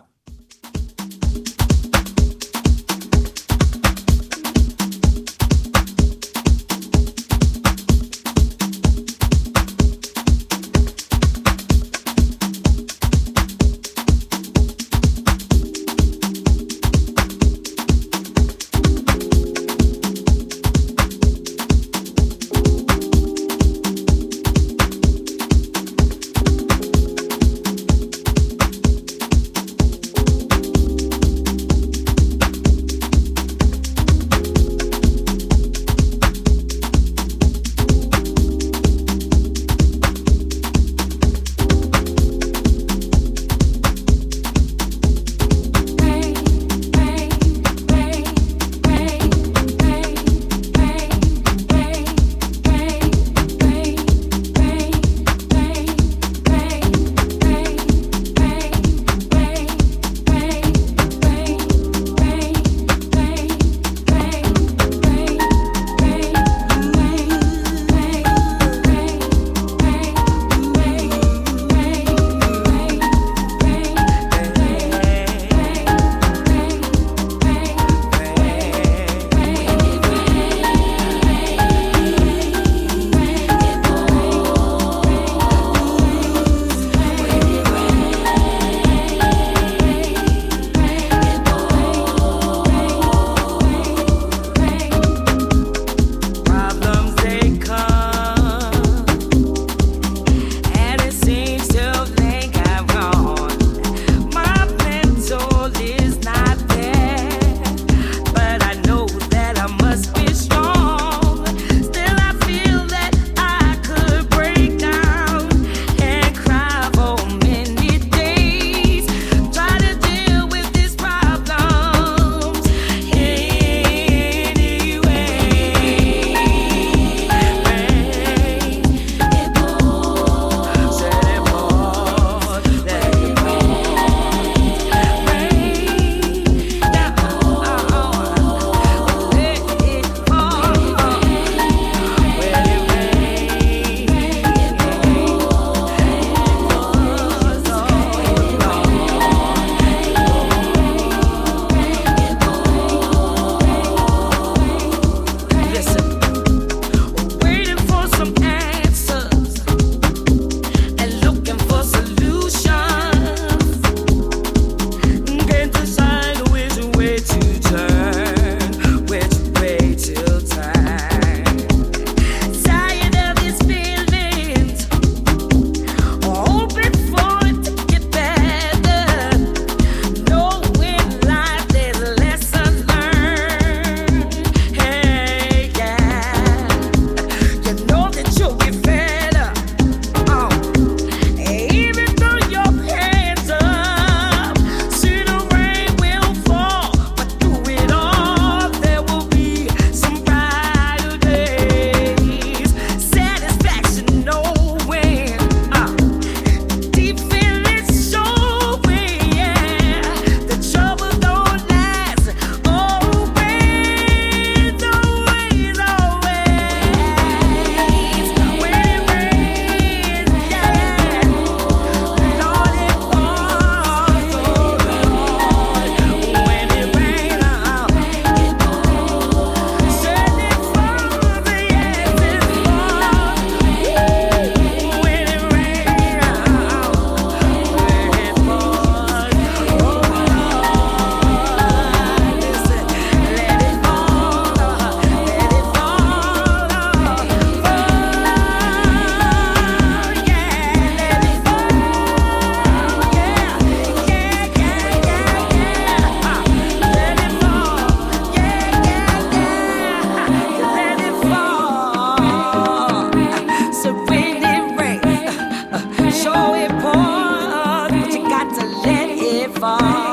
far.